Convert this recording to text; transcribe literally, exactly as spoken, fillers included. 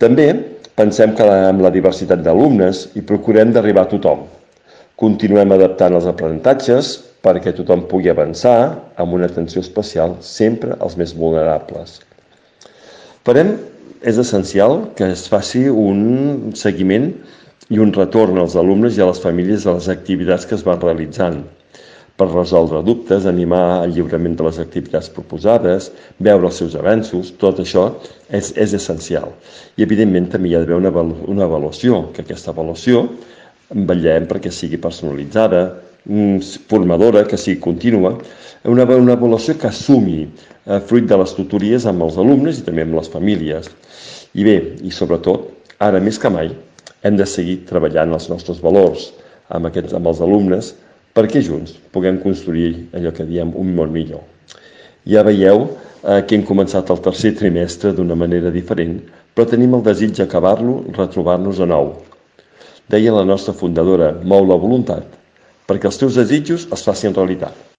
També pensem que amb la diversitat d'alumnes i procurem d'arribar a tothom. Continuem adaptant els aprenentatges perquè tothom pugui avançar amb una atenció especial sempre als més vulnerables. Farem, és essencial que es faci un seguiment i un retorn als alumnes i a les famílies de les activitats que es van realitzant per resoldre dubtes, animar al lliurament de les activitats proposades, veure els seus avenços, tot això és, és essencial. I evidentment també hi ha d'haver una, una avaluació, que aquesta avaluació vetllem perquè sigui personalitzada, formadora, que sigui contínua, una, una avaluació que assumi eh, fruit de les tutories amb els alumnes i també amb les famílies. I bé, i sobretot, ara més que mai, hem de seguir treballant els nostres valors amb, aquests, amb els alumnes perquè junts puguem construir allò que diem un món millor. Ja veieu eh, que hem començat el tercer trimestre d'una manera diferent, però tenim el desig d'acabar-lo, retrobar-nos de nou. Deia la nostra fundadora, mou la voluntat perquè els teus desitjos es facin realitat.